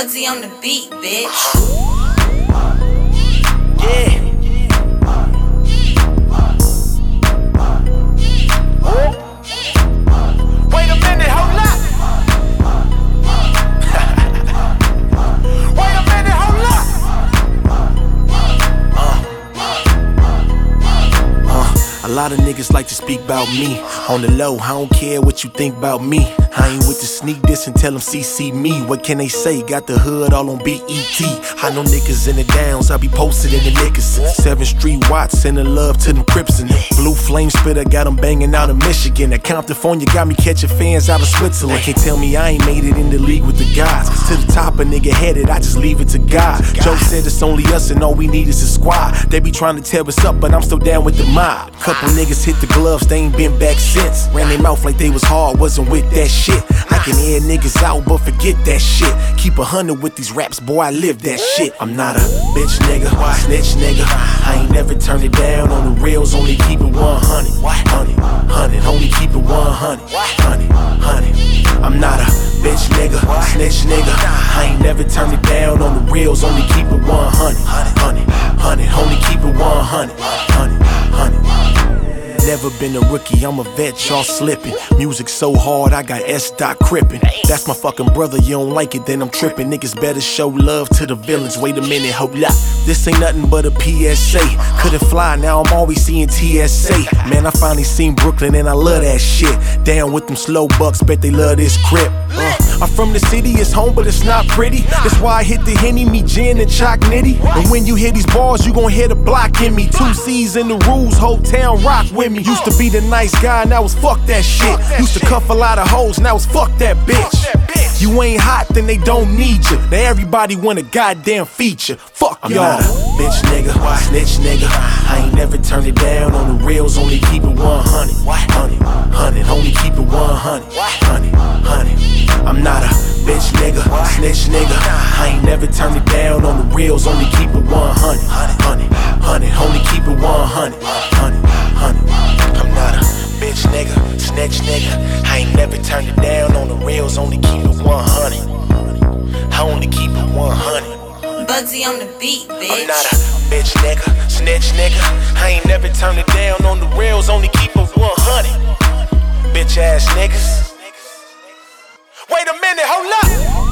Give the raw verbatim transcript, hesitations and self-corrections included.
Bugsy on the beat, bitch. Yeah. Wait a minute, hold up. Wait a minute, hold up. Uh. Uh. A lot of niggas like to speak about me. On the low, I don't care what you think about me. I ain't with the sneak this and tell them C C me. What can they say? Got the hood all on B E T. I know niggas in the downs, I be posted in the niggas. seventh Street Watts, sending love to them Crips and Blue Flame Spitter got them banging out of Michigan. That Compton got me catching fans out of Switzerland. Can't tell me I ain't made it in the league with the guys. To the top a nigga headed, I just leave it to God. Joe said it's only us and all we need is a squad. They be trying to tear us up, but I'm still down with the mob. Couple niggas hit the gloves, they ain't been back since. Ran their mouth like they was hard, wasn't with that shit. I can air niggas out, but forget that shit. Keep a hundred with these raps, boy, I live that shit. I'm not a bitch nigga, snitch nigga. I ain't never turned it down on the rails, only keep it one hundred. Hundred, hundred, only keep it one hundred. Hundred, hundred. I'm not a bitch nigga, snitch nigga. I ain't never turned it down on the rails, only keep it one hundred. Hundred, hundred, only keep it one hundred. Hundred, hundred. Never been a rookie, I'm a vet, y'all slipping. Music so hard, I got S dot crippin'. That's my fucking brother, you don't like it, then I'm trippin'. Niggas better show love to the villains. Wait a minute, hold up. This ain't nothing but a P S A. Couldn't fly, now I'm always seeing T S A. Man, I finally seen Brooklyn and I love that shit. Down with them slow bucks, bet they love this crib. Uh, I'm from the city, it's home, but it's not pretty. That's why I hit the Henny, me gin and Choc Nitty. And when you hear these bars, you gon' hear the block in me. Two C's in the rules, whole town rock with me. Used to be the nice guy, now it's fuck that shit. Used to cuff a lot of hoes, now it's fuck that bitch. You ain't hot, then they don't need you. Now everybody want a goddamn feature. Fuck y'all. I'm not a bitch nigga, snitch nigga. I ain't never turned it down on the rails, only keep it one hundred. Hundred, hundred, only keep it one hundred. Hundred, hundred. I'm not a bitch nigga, snitch nigga. I ain't never turned it down on the rails, only keep it one hundred. Hundred, hundred, only keep it one hundred. Hundred, hundred. I'm not a bitch nigga, snitch nigga. I ain't never turned it down on the rails, only keep it one hundred. I only keep it one hundred. Bugsy on the beat, bitch. I'm not a bitch nigga, snitch nigga. I ain't never turned it down on the rails, only keep it one hundred. Bitch ass niggas. Wait a minute, hold up.